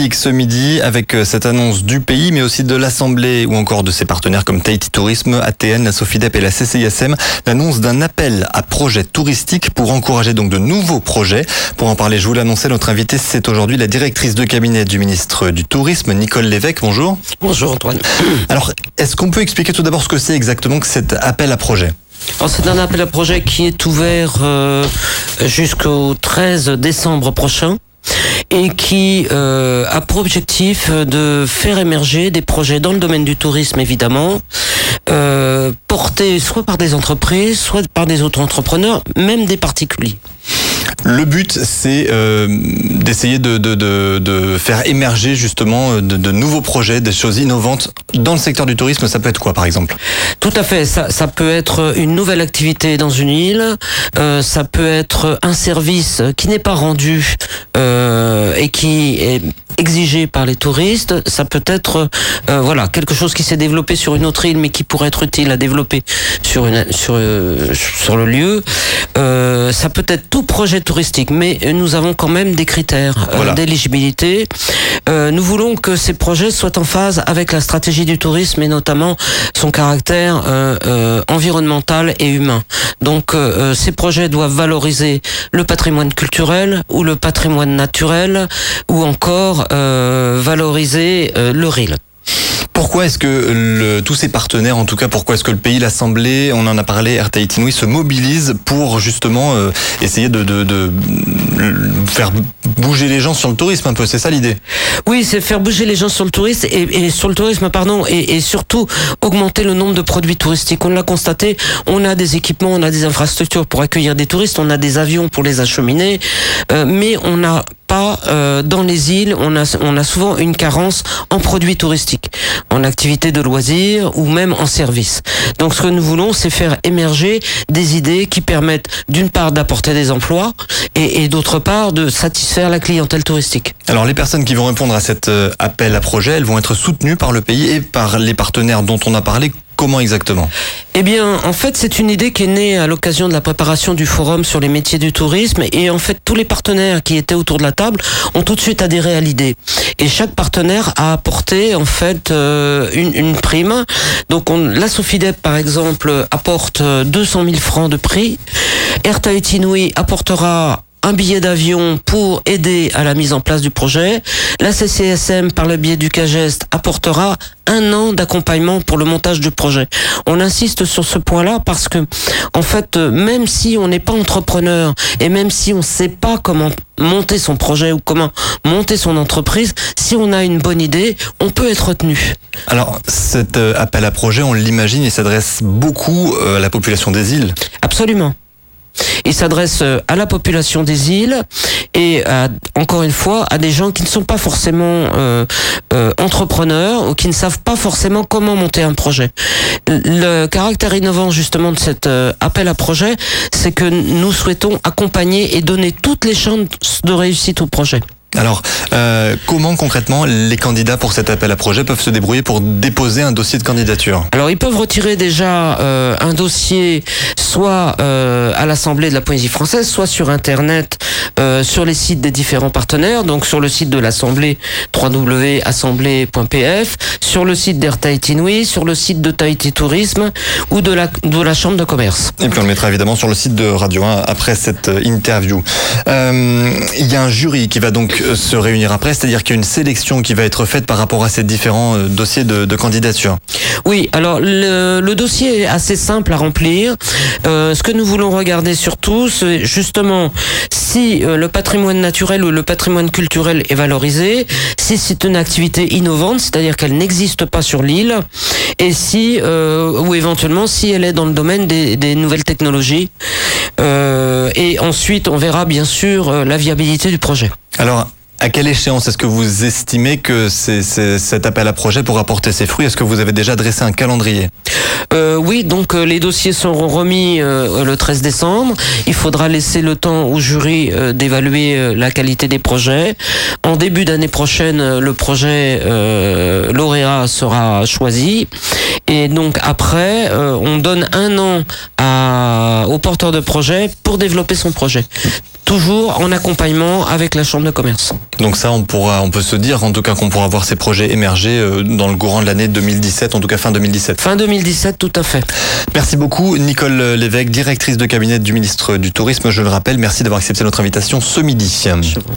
touristique ce midi avec cette annonce du pays, mais aussi de l'Assemblée ou encore de ses partenaires comme Tahiti Tourisme, ATN, la Sofidep et la CCISM, l'annonce d'un appel à projets touristiques pour encourager donc de nouveaux projets. Pour en parler, je vous l'annonçais, notre invitée, c'est aujourd'hui la directrice de cabinet du ministre du Tourisme, Nicole Lévesque. Bonjour. Bonjour Antoine. Alors, est-ce qu'on peut expliquer tout d'abord ce que c'est exactement que cet appel à projet ? Alors, c'est un appel à projet qui est ouvert jusqu'au 13 décembre prochain et qui a pour objectif de faire émerger des projets dans le domaine du tourisme, évidemment, portés soit par des entreprises, soit par des auto-entrepreneurs, même des particuliers. Le but, c'est d'essayer de faire émerger justement de nouveaux projets, des choses innovantes dans le secteur du tourisme. Ça peut être quoi, par exemple ? Tout à fait. Ça peut être une nouvelle activité dans une île. Ça peut être un service qui n'est pas rendu et qui est exigé par les touristes. Ça peut être quelque chose qui s'est développé sur une autre île, mais qui pourrait être utile à développer sur le lieu. Ça peut être tout projet touristique, mais nous avons quand même des critères d'éligibilité. Nous voulons que ces projets soient en phase avec la stratégie du tourisme et notamment son caractère environnemental et humain. Donc ces projets doivent valoriser le patrimoine culturel ou le patrimoine naturel ou encore valoriser le RIL. Pourquoi est-ce que tous ces partenaires, en tout cas, pourquoi est-ce que le pays, l'Assemblée, on en a parlé, Air Tahiti Nui, se mobilise pour justement essayer de faire bouger les gens sur le tourisme un peu, c'est ça l'idée ? Oui, c'est faire bouger les gens sur le tourisme et sur le tourisme, et surtout augmenter le nombre de produits touristiques. On l'a constaté, on a des équipements, on a des infrastructures pour accueillir des touristes, on a des avions pour les acheminer, mais on n'a pas dans les îles, on a souvent une carence en produits touristiques, en activités de loisirs ou même en services. Donc ce que nous voulons, c'est faire émerger des idées qui permettent d'une part d'apporter des emplois et d'autre part de satisfaire la clientèle touristique. Alors les personnes qui vont répondre à cet appel à projet, elles vont être soutenues par le pays et par les partenaires dont on a parlé. Comment exactement ? Eh bien, en fait, c'est une idée qui est née à l'occasion de la préparation du forum sur les métiers du tourisme. Et en fait, tous les partenaires qui étaient autour de la table ont tout de suite adhéré à l'idée. Et chaque partenaire a apporté, en fait, une prime. Donc, la Sofidep, par exemple, apporte 200 000 francs de prix. Air Tahiti Nui apportera un billet d'avion pour aider à la mise en place du projet. La CCSM, par le biais du CAGEST, apportera 1 an d'accompagnement pour le montage du projet. On insiste sur ce point-là parce que, en fait, même si on n'est pas entrepreneur et même si on ne sait pas comment monter son projet ou comment monter son entreprise, si on a une bonne idée, on peut être retenu. Alors, cet appel à projet, on l'imagine, il s'adresse beaucoup à la population des îles. Absolument. Il s'adresse à la population des îles et encore une fois à des gens qui ne sont pas forcément entrepreneurs ou qui ne savent pas forcément comment monter un projet. Le caractère innovant justement de cet appel à projet, c'est que nous souhaitons accompagner et donner toutes les chances de réussite au projet. Alors, comment concrètement les candidats pour cet appel à projet peuvent se débrouiller pour déposer un dossier de candidature ? Alors, ils peuvent retirer déjà un dossier soit à l'Assemblée de la Polynésie française, soit sur Internet, sur les sites des différents partenaires, donc sur le site de l'Assemblée, www.assemblée.pf, sur le site d'Air Tahiti Nui, sur le site de Tahiti Tourisme ou de la Chambre de commerce. Et puis on le mettra évidemment sur le site de Radio 1 après cette interview. Il y a un jury qui va donc se réunir après, c'est-à-dire qu'il y a une sélection qui va être faite par rapport à ces différents dossiers de candidature. Oui, alors le dossier est assez simple à remplir. Ce que nous voulons regarder surtout, c'est justement si le patrimoine naturel ou le patrimoine culturel est valorisé, si c'est une activité innovante, c'est-à-dire qu'elle n'existe pas sur l'île, et si ou éventuellement si elle est dans le domaine des nouvelles technologies. Et ensuite, on verra bien sûr la viabilité du projet. Alors, à quelle échéance est-ce que vous estimez que cet appel à projet pourra porter ses fruits ? Est-ce que vous avez déjà dressé un calendrier ? Oui, donc les dossiers seront remis le 13 décembre. Il faudra laisser le temps au jury d'évaluer la qualité des projets. En début d'année prochaine, le projet lauréat sera choisi. Et donc après, on donne 1 an au porteur de projet pour développer son projet. Toujours en accompagnement avec la Chambre de commerce. Donc ça, on peut se dire en tout cas qu'on pourra voir ces projets émerger dans le courant de l'année 2017, en tout cas fin 2017. Fin 2017, tout à fait. Merci beaucoup Nicole Lévesque, directrice de cabinet du ministre du Tourisme. Je le rappelle, merci d'avoir accepté notre invitation ce midi.